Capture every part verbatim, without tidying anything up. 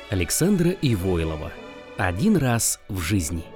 Александра Ивойлова. Один раз в жизни.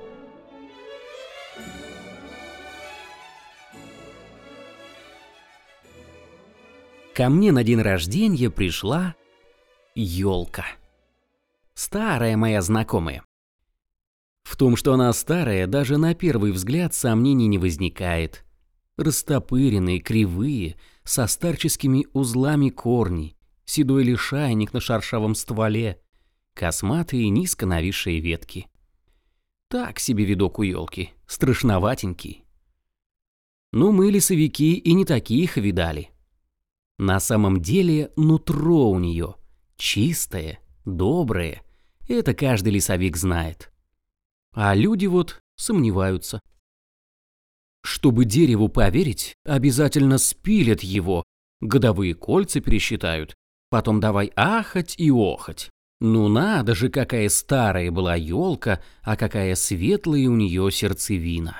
Ко мне на день рождения пришла елка. Старая моя знакомая. В том, что она старая, даже на первый взгляд сомнений не возникает. Растопыренные, кривые, со старческими узлами корни, седой лишайник на шершавом стволе, косматые низко нависшие ветки. Так себе видок у елки, страшноватенький. Ну, мы, лесовики, и не таких видали. На самом деле нутро у нее чистое, доброе, это каждый лесовик знает. А люди вот сомневаются. Чтобы дереву поверить, обязательно спилят его, годовые кольца пересчитают, потом давай ахать и охать. Ну надо же, какая старая была елка, а какая светлая у нее сердцевина.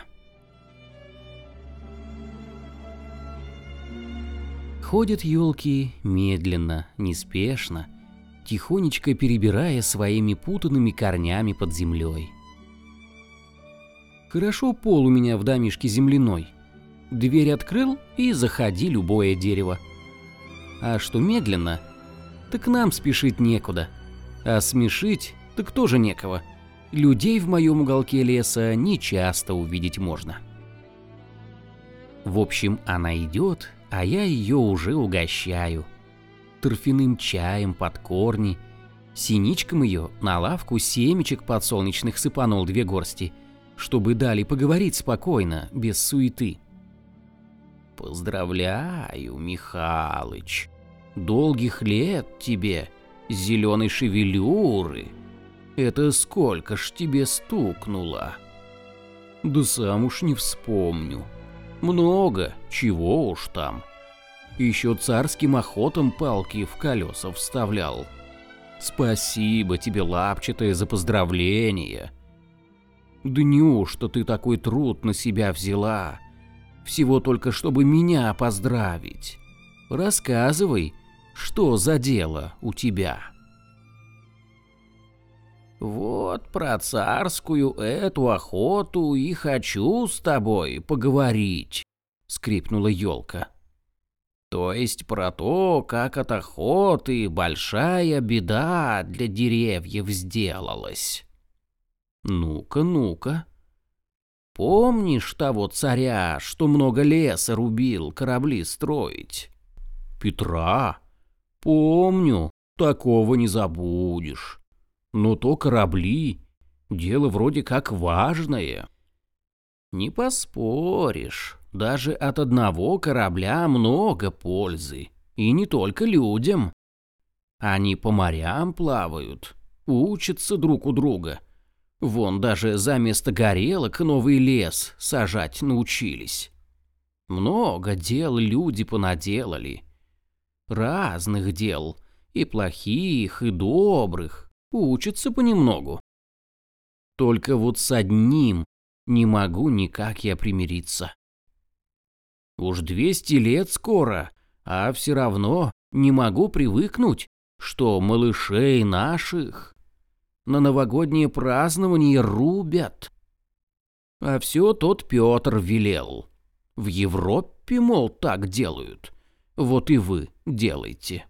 Ходят елки медленно, неспешно, тихонечко перебирая своими путанными корнями под землей. Хорошо пол у меня в домишке земляной. Дверь открыл и заходи любое дерево. А что медленно, так нам спешить некуда. А смешить так тоже некого. Людей в моем уголке леса нечасто увидеть можно. В общем, она идет, а я ее уже угощаю. Торфяным чаем под корни. Синичкам ее на лавку семечек подсолнечных сыпанул две горсти, чтобы дали поговорить спокойно, без суеты. Поздравляю, Михалыч. Долгих лет тебе, зеленой шевелюры. Это сколько ж тебе стукнуло? Да сам уж не вспомню. Много, чего уж там. Еще царским охотам палки в колеса вставлял. Спасибо тебе, лапчатая, за поздравление. Да неужто ты такой труд на себя взяла? Всего только, чтобы меня поздравить. Рассказывай, что за дело у тебя? Вот про царскую эту охоту и хочу с тобой поговорить, скрипнула елка. То есть про то, как от охоты большая беда для деревьев сделалась. Ну-ка, ну-ка. Помнишь того царя, что много леса рубил корабли строить? Петра? Помню, такого не забудешь. Но то корабли, дело вроде как важное. Не поспоришь, даже от одного корабля много пользы, и не только людям. Они по морям плавают, учатся друг у друга. Вон даже за место горелок новый лес сажать научились. Много дел люди понаделали. Разных дел, и плохих, и добрых. Учатся понемногу. Только вот с одним не могу никак я примириться. Уж двести лет скоро, а все равно не могу привыкнуть, что малышей наших на новогоднее празднование рубят. А все тот Петр велел. В Европе, мол, так делают. Вот и вы делайте.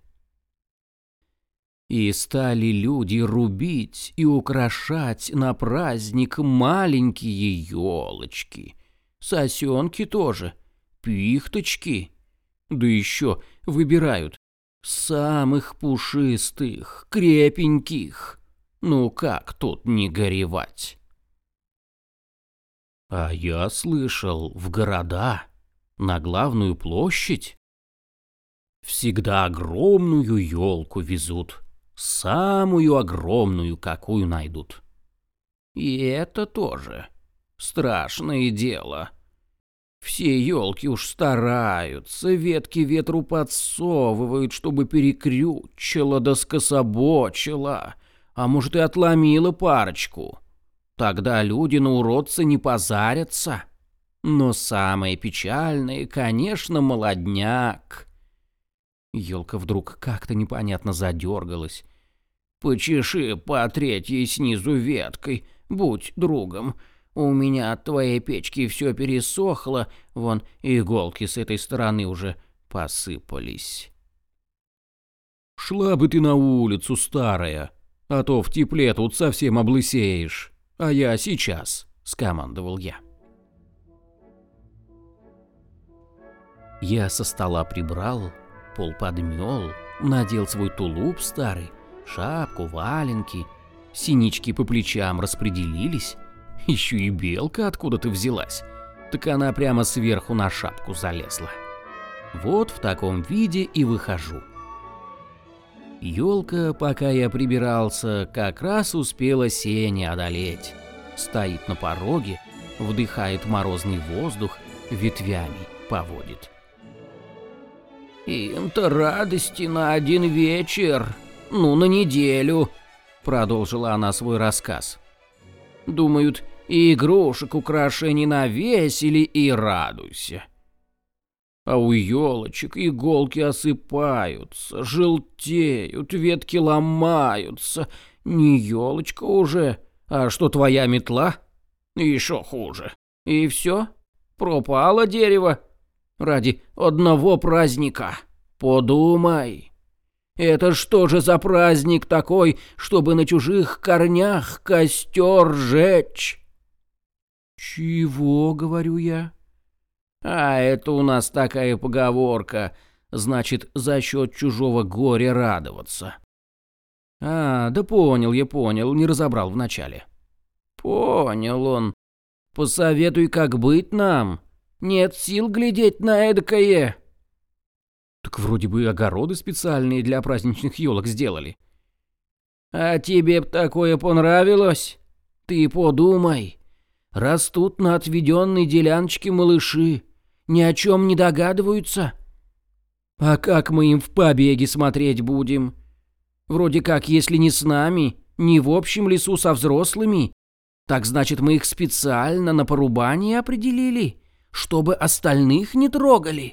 И стали люди рубить и украшать на праздник маленькие елочки, сосенки тоже, пихточки, да еще выбирают самых пушистых, крепеньких. Ну как тут не горевать? А я слышал, в города, на главную площадь, всегда огромную елку везут. Самую огромную, какую найдут. И это тоже страшное дело. Все елки уж стараются, ветки ветру подсовывают, чтобы перекрючило да скособочило, а может и отломило парочку. Тогда люди на уродца не позарятся. Но самое печальное, конечно, молодняк. Елка вдруг как-то непонятно задергалась. Почеши по третьей снизу веткой, будь другом. У меня от твоей печки все пересохло, вон иголки с этой стороны уже посыпались. Шла бы ты на улицу, старая, а то в тепле тут совсем облысеешь. А я сейчас, скомандовал я. Я со стола прибрал, пол подмел, надел свой тулуп старый, шапку, валенки, синички по плечам распределились, еще и белка откуда-то взялась, так она прямо сверху на шапку залезла. Вот в таком виде и выхожу. Ёлка, пока я прибирался, как раз успела сени одолеть. Стоит на пороге, вдыхает морозный воздух, ветвями поводит. «Им-то радости на один вечер, ну на неделю», — продолжила она свой рассказ. «Думают, и игрушек, украшений навесили, и радуйся. А у елочек иголки осыпаются, желтеют, ветки ломаются. Не елочка уже, а что твоя метла? Еще хуже. И все, пропало дерево. Ради одного праздника. Подумай. Это что же за праздник такой, чтобы на чужих корнях костер жечь?» «Чего?» — говорю я. «А это у нас такая поговорка, значит, за счет чужого горя радоваться». «А, да понял я, понял, не разобрал вначале». «Понял он. Посоветуй, как быть нам. Нет сил глядеть на эдакое». «Так вроде бы огороды специальные для праздничных елок сделали». «А тебе б такое понравилось? Ты подумай. Растут на отведенной деляночке малыши, ни о чем не догадываются. А как мы им в побеге смотреть будем? Вроде как, если не с нами, не в общем лесу со взрослыми, так значит, мы их специально на порубание определили, чтобы остальных не трогали».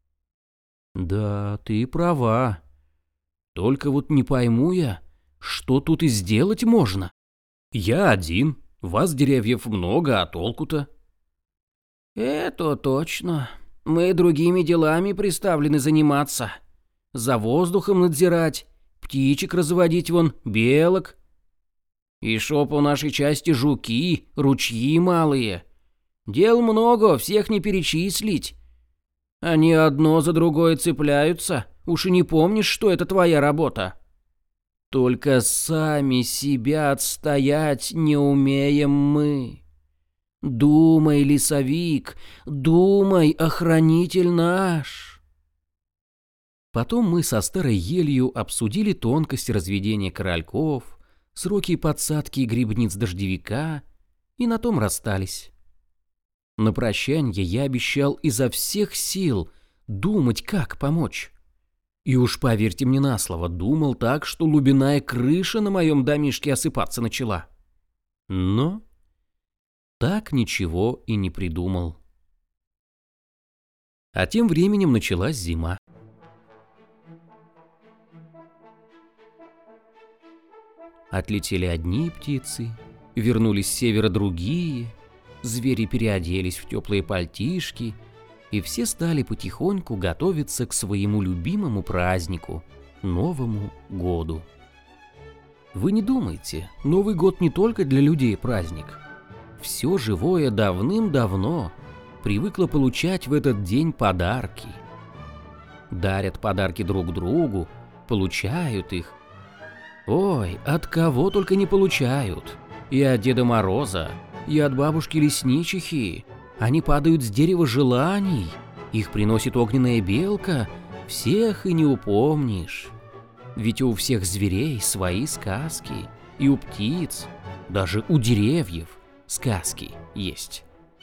«Да, ты права. Только вот не пойму я, что тут и сделать можно. Я один, вас деревьев много, а толку-то?» «Это точно. Мы другими делами приставлены заниматься. За воздухом надзирать, птичек разводить вон, белок. И шо по нашей части жуки, ручьи малые. Дел много, всех не перечислить. Они одно за другое цепляются, уж и не помнишь, что это твоя работа. Только сами себя отстоять не умеем мы. Думай, лесовик, думай, охранитель наш». Потом мы со старой елью обсудили тонкости разведения корольков, сроки подсадки грибниц дождевика, и на том расстались. На прощанье я обещал изо всех сил думать, как помочь. И уж поверьте мне на слово, думал так, что лубяная крыша на моем домишке осыпаться начала. Но так ничего и не придумал. А тем временем началась зима. Отлетели одни птицы, вернулись с севера другие, звери переоделись в теплые пальтишки, и все стали потихоньку готовиться к своему любимому празднику – Новому году. Вы не думайте, Новый год не только для людей праздник. Все живое давным-давно привыкло получать в этот день подарки. Дарят подарки друг другу, получают их. Ой, от кого только не получают. И от Деда Мороза, и от бабушки-лесничихи. Они падают с дерева желаний, их приносит огненная белка, всех и не упомнишь. Ведь у всех зверей свои сказки, и у птиц, даже у деревьев сказки есть.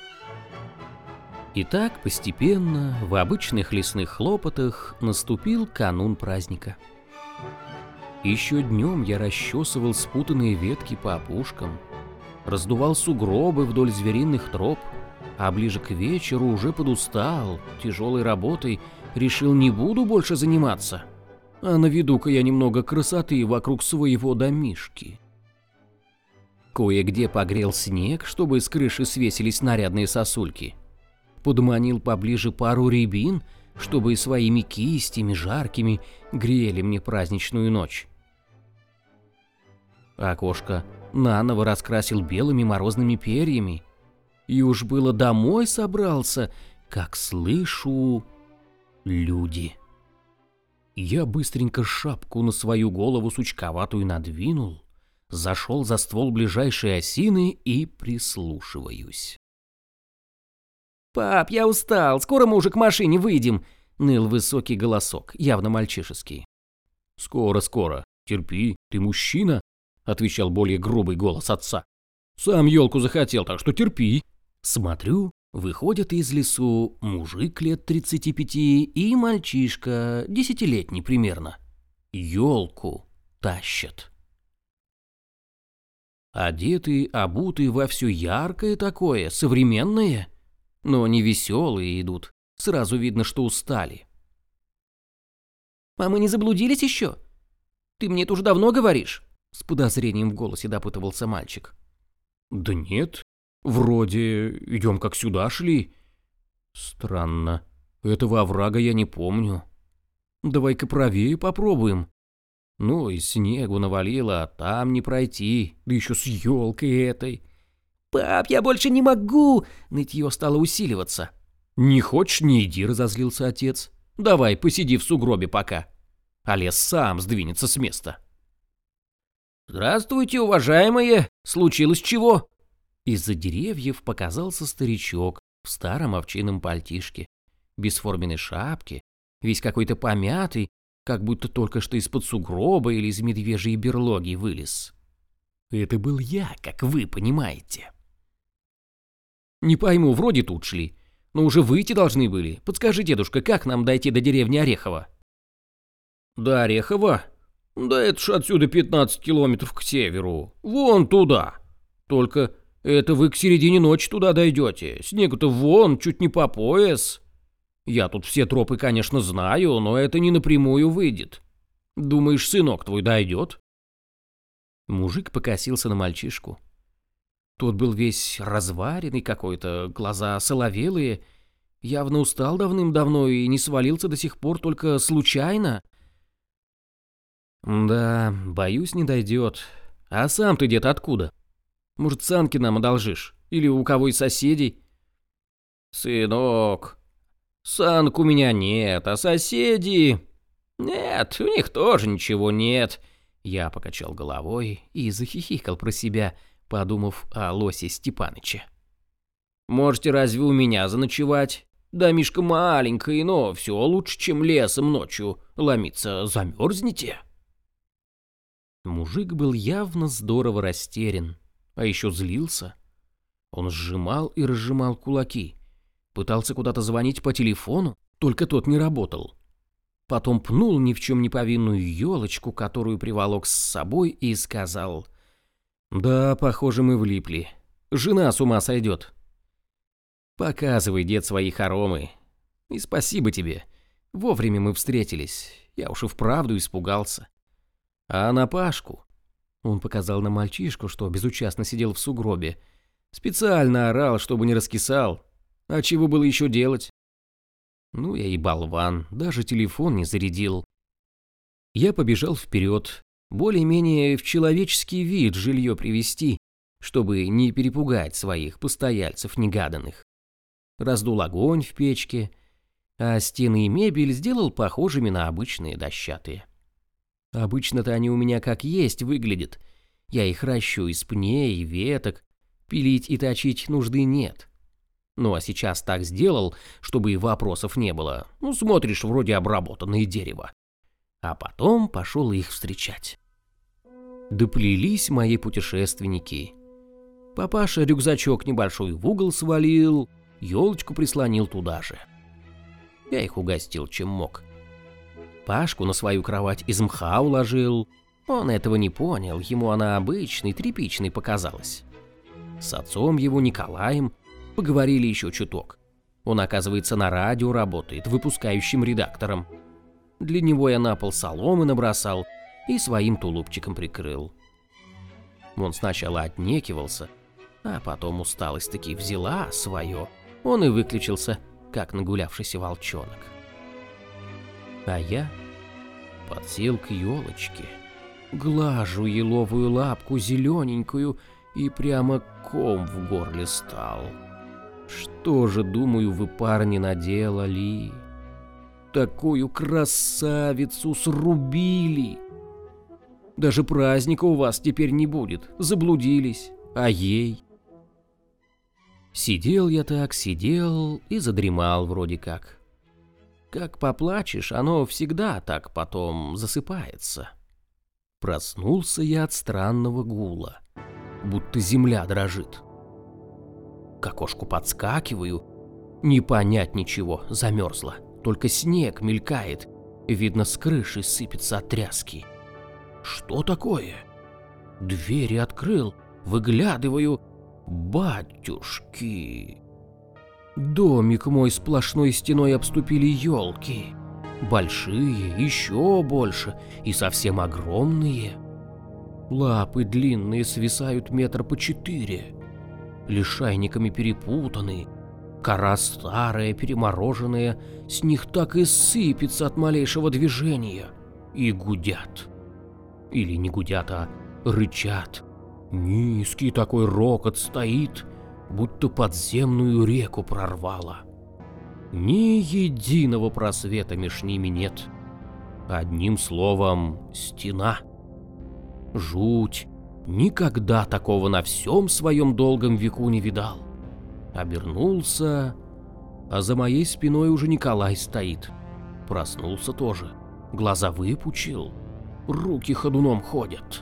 И так постепенно в обычных лесных хлопотах наступил канун праздника. Еще днем я расчесывал спутанные ветки по опушкам, раздувал сугробы вдоль звериных троп, а ближе к вечеру уже подустал, тяжелой работой, решил, не буду больше заниматься. а наведу-ка я немного красоты вокруг своего домишки. Кое-где погрел снег, чтобы с крыши свесились нарядные сосульки. Подманил поближе пару рябин, чтобы своими кистями жаркими грели мне праздничную ночь. Окошко наново раскрасил белыми морозными перьями. И уж было домой собрался, как слышу люди. Я быстренько шапку на свою голову сучковатую надвинул, зашел за ствол ближайшей осины и прислушиваюсь. «Пап, я устал, скоро мы уже к машине выйдем», — ныл высокий голосок, явно мальчишеский. «Скоро, скоро, терпи, ты мужчина», — отвечал более грубый голос отца. «Сам елку захотел, так что терпи». Смотрю, выходят из лесу мужик лет тридцати пяти и мальчишка, десятилетний примерно. Елку тащат. Одеты, обуты во все яркое такое, современное, но не веселые идут, сразу видно, что устали. «А мы не заблудились еще? Ты мне это уже давно говоришь?» С подозрением в голосе допытывался мальчик. «Да нет, вроде идем как сюда шли. Странно, этого оврага я не помню. Давай-ка правее попробуем. Ну и снегу навалило, а там не пройти, да еще с елкой этой». «Пап, я больше не могу!» Нытье стало усиливаться. «Не хочешь, не иди», — разозлился отец. «Давай, посиди в сугробе пока, а лес сам сдвинется с места». «Здравствуйте, уважаемые! Случилось чего?» Из-за деревьев показался старичок в старом овчинном пальтишке, бесформенной шапке, весь какой-то помятый, как будто только что из-под сугроба или из медвежьей берлоги вылез. Это был я, как вы понимаете. «Не пойму, вроде тут шли, но уже выйти должны были. Подскажи, дедушка, как нам дойти до деревни Орехово?» «До Орехова? Да это ж отсюда пятнадцать километров к северу, вон туда. Только это вы к середине ночи туда дойдете, снегу-то вон, чуть не по пояс. Я тут все тропы, конечно, знаю, но это не напрямую выйдет. Думаешь, сынок твой дойдет?» Мужик покосился на мальчишку. Тот был весь разваренный какой-то, глаза соловелые, явно устал давным-давно и не свалился до сих пор только случайно. «Да, боюсь, не дойдет. А сам ты где-то откуда? Может, санки нам одолжишь? Или у кого из соседей?» «Сынок, санк у меня нет, а соседи...» «Нет, у них тоже ничего нет». Я покачал головой и захихикал про себя, подумав о Лосе Степаныче. «Можете разве у меня заночевать? Домишко маленькое, но все лучше, чем лесом ночью ломиться, замерзнете». Мужик был явно здорово растерян, а еще злился. Он сжимал и разжимал кулаки, пытался куда-то звонить по телефону, только тот не работал. Потом пнул ни в чем не повинную елочку, которую приволок с собой, и сказал: «Да, похоже, мы влипли. Жена с ума сойдет. Показывай, дед, свои хоромы. И спасибо тебе. Вовремя мы встретились. Я уж и вправду испугался. А на Пашку...» Он показал на мальчишку, что безучастно сидел в сугробе. «Специально орал, чтобы не раскисал. А чего было еще делать?» Ну я и болван, даже телефон не зарядил. Я побежал вперед, более-менее в человеческий вид жилье привести, чтобы не перепугать своих постояльцев негаданных. Раздул огонь в печке, а стены и мебель сделал похожими на обычные дощатые. Обычно-то они у меня как есть выглядят. Я их ращу из пней и веток, пилить и точить нужды нет. Ну а сейчас так сделал, чтобы и вопросов не было. Ну, смотришь, вроде обработанное дерево. А потом пошел их встречать. Доплелись мои путешественники. Папаша рюкзачок небольшой в угол свалил, елочку прислонил туда же. Я их угостил чем мог. Пашку на свою кровать из мха уложил. Он этого не понял, ему она обычной, тряпичной показалась. С отцом его, Николаем, поговорили еще чуток. Он, оказывается, на радио работает, выпускающим редактором. Для него я на пол соломы набросал и своим тулупчиком прикрыл. Он сначала отнекивался, а потом усталость таки взяла свое. Он и выключился, как нагулявшийся волчонок. А я подсел к елочке, глажу еловую лапку зелененькую, и прямо ком в горле стал. Что же, думаю, вы, парни, наделали? Такую красавицу срубили! Даже праздника у вас теперь не будет, заблудились, а ей? Сидел я так, сидел и задремал вроде как. Как поплачешь, оно всегда так потом засыпается. Проснулся я от странного гула, будто земля дрожит. К окошку подскакиваю, не понять ничего, замерзло. Только снег мелькает, видно, с крыши сыпется от тряски. Что такое? Двери открыл, выглядываю. Батюшки! Домик мой сплошной стеной обступили елки. Большие, еще больше и совсем огромные. Лапы длинные свисают метр по четыре. Лишайниками перепутаны. Кора старая, перемороженная, с них так и сыпется от малейшего движения. И гудят. Или не гудят, а рычат. Низкий такой рокот стоит, будто подземную реку прорвало. Ни единого просвета меж ними нет. Одним словом, стена. Жуть. Никогда такого на всем своем долгом веку не видал. Обернулся, а за моей спиной уже Николай стоит. Проснулся тоже, глаза выпучил, руки ходуном ходят.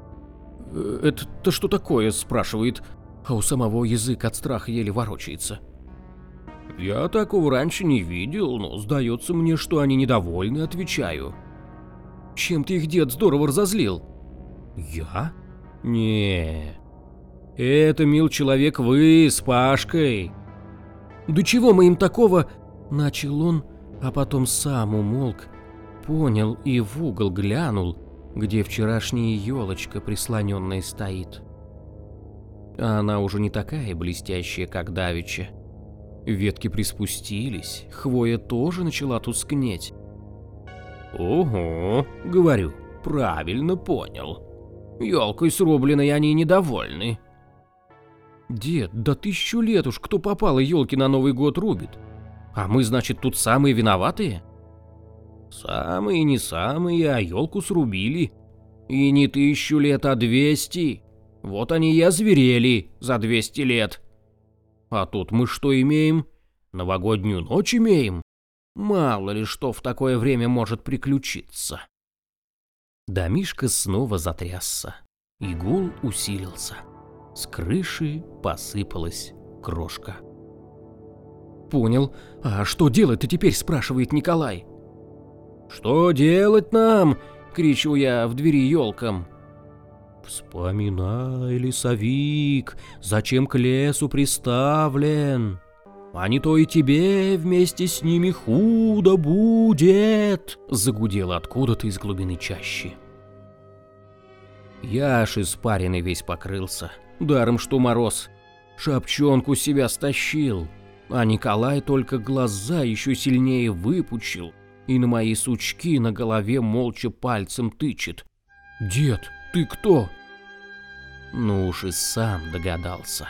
«Это-то что такое?» – спрашивает, а у самого язык от страха еле ворочается. «Я такого раньше не видел, но сдается мне, что они недовольны», – отвечаю. «Чем ты их, дед, здорово разозлил?» «Я? Не, это, мил человек, вы с Пашкой». «Да чего мы им такого?» – начал он, а потом сам умолк, понял и в угол глянул, где вчерашняя елочка прислоненная стоит. А она уже не такая блестящая, как давеча. Ветки приспустились, хвоя тоже начала тускнеть. «Ого, — говорю, — правильно понял. Елкой срубленной они недовольны». «Дед, да тысячу лет уж кто попало елки на Новый год рубит. А мы, значит, тут самые виноватые?» «Самые не самые, а елку срубили. И не тысячу лет, а двести. Вот они и озверели за двести лет. А тут мы что имеем? Новогоднюю ночь имеем. Мало ли что в такое время может приключиться». Домишко снова затрясся, и гул усилился. С крыши посыпалась крошка. «Понял. А что делать-то теперь?» – спрашивает Николай. «Что делать нам?» – кричу я в двери елкам. «Вспоминай, лесовик, зачем к лесу приставлен? А не то и тебе вместе с ними худо будет!» – загудело откуда-то из глубины чащи. Я аж испаренный весь покрылся, даром что мороз. Шапчонку себя стащил, а Николай только глаза еще сильнее выпучил и на мои сучки на голове молча пальцем тычет. «Дед, ты кто?» Ну уж и сам догадался.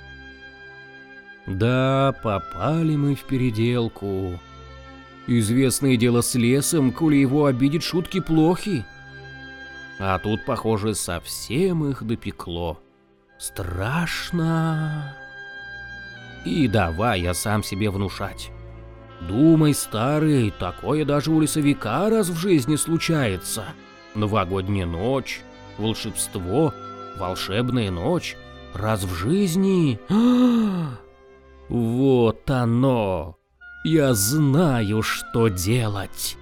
Да, попали мы в переделку. Известное дело с лесом, коли его обидеть, шутки плохи. А тут, похоже, совсем их допекло. Страшно. И давай я сам себе внушать. Думай, старый, такое даже у лесовика раз в жизни случается. Новогодняя ночь, волшебство, волшебная ночь, раз в жизни. А-а-а! Вот оно. Я знаю, что делать.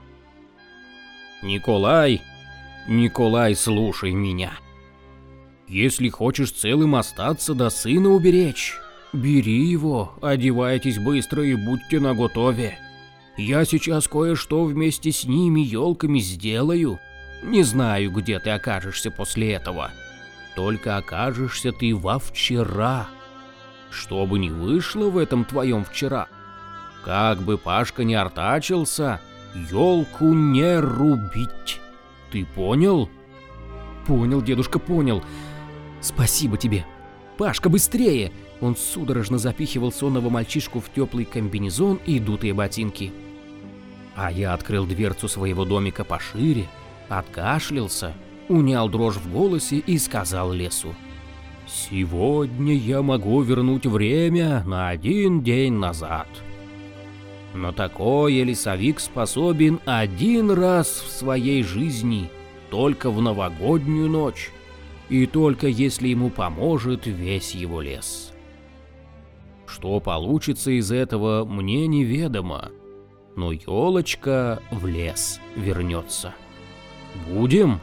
Николай, Николай, слушай меня. Если хочешь целым остаться да сына уберечь, бери его, одевайтесь быстро и будьте наготове. Я сейчас кое-что вместе с ними елками сделаю. Не знаю, где ты окажешься после этого. Только окажешься ты во вчера. Что бы ни вышло в этом твоем вчера, как бы Пашка не артачился, елку не рубить. Ты понял? Понял, дедушка, понял. Спасибо тебе. Пашка, быстрее! Он судорожно запихивал сонного мальчишку в теплый комбинезон и дутые ботинки. А я открыл дверцу своего домика пошире, откашлялся, унял дрожь в голосе и сказал лесу: «Сегодня я могу вернуть время на один день назад. На такое лесовик способен один раз в своей жизни, только в новогоднюю ночь, и только если ему поможет весь его лес. Что получится из этого, мне неведомо, но елочка в лес вернется. Будем?»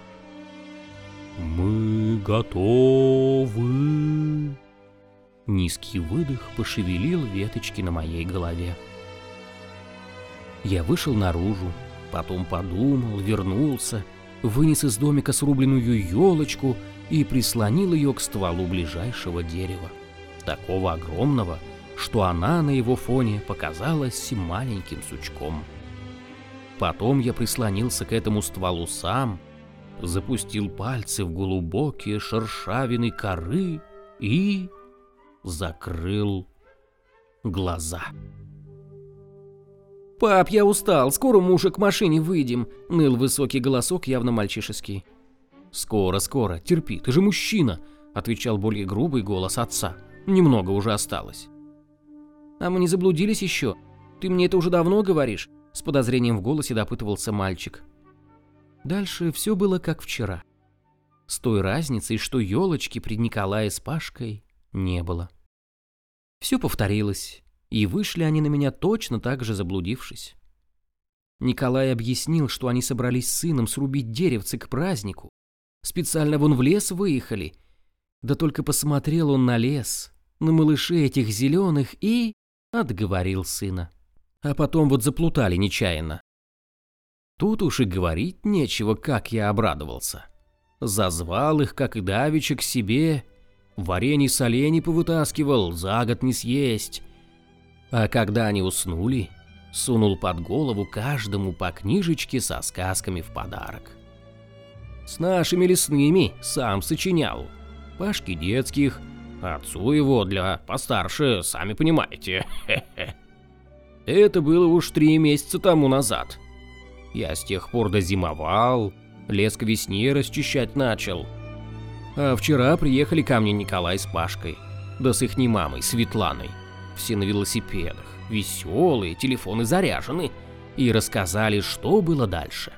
«Мы готовы!» Низкий выдох пошевелил веточки на моей голове. Я вышел наружу, потом подумал, вернулся, вынес из домика срубленную елочку и прислонил ее к стволу ближайшего дерева, такого огромного, что она на его фоне показалась маленьким сучком. Потом я прислонился к этому стволу сам, запустил пальцы в глубокие шершавины коры и закрыл глаза. «Пап, я устал, скоро мы уже к машине выйдем», — ныл высокий голосок, явно мальчишеский. «Скоро, скоро, терпи, ты же мужчина», — отвечал более грубый голос отца. «Немного уже осталось». «А мы не заблудились еще? Ты мне это уже давно говоришь?» — с подозрением в голосе допытывался мальчик. Дальше все было как вчера. С той разницей, что елочки пред Николаем с Пашкой не было. Все повторилось, и вышли они на меня точно так же заблудившись. Николай объяснил, что они собрались с сыном срубить деревце к празднику. Специально вон в лес выехали. Да только посмотрел он на лес, на малышей этих зеленых и отговорил сына. А потом вот заплутали нечаянно. Тут уж и говорить нечего, как я обрадовался. Зазвал их, как и давеча, к себе, варенье-соленье повытаскивал, за год не съесть. А когда они уснули, сунул под голову каждому по книжечке со сказками в подарок. С нашими лесными сам сочинял, Пашке детских, отцу его для постарше, сами понимаете. Это было уж три месяца тому назад. Я с тех пор дозимовал, лес к весне расчищать начал. А вчера приехали ко мне Николай с Пашкой, да с ихней мамой Светланой. Все на велосипедах, веселые, телефоны заряжены, и рассказали, что было дальше.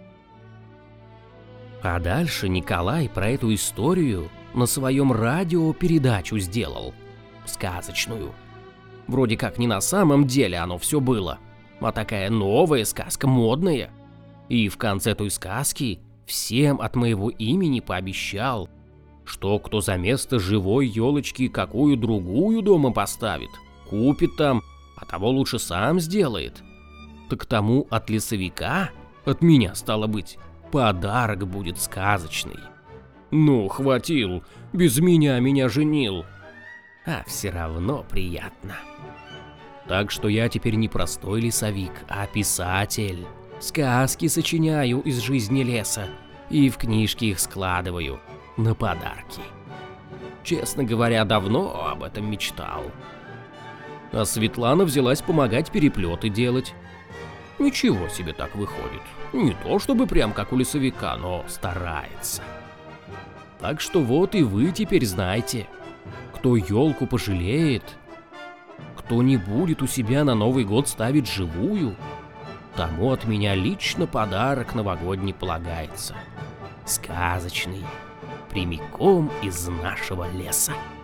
А дальше Николай про эту историю на своем радио передачу сделал, сказочную. Вроде как не на самом деле оно все было, а такая новая сказка, модная. И в конце той сказки всем от моего имени пообещал, что кто за место живой елочки какую другую дома поставит, купит там, а того лучше сам сделает. Так тому от лесовика, от меня стало быть, подарок будет сказочный. Ну, хватил, без меня меня женил. А все равно приятно. Так что я теперь не простой лесовик, а писатель. Сказки сочиняю из жизни леса и в книжки их складываю на подарки. Честно говоря, давно об этом мечтал. А Светлана взялась помогать переплеты делать. Ничего себе так выходит. Не то чтобы прям как у лесовика, но старается. Так что вот и вы теперь знаете, кто елку пожалеет, кто не будет у себя на Новый год ставить живую, тому от меня лично подарок новогодний полагается. Сказочный, прямиком из нашего леса.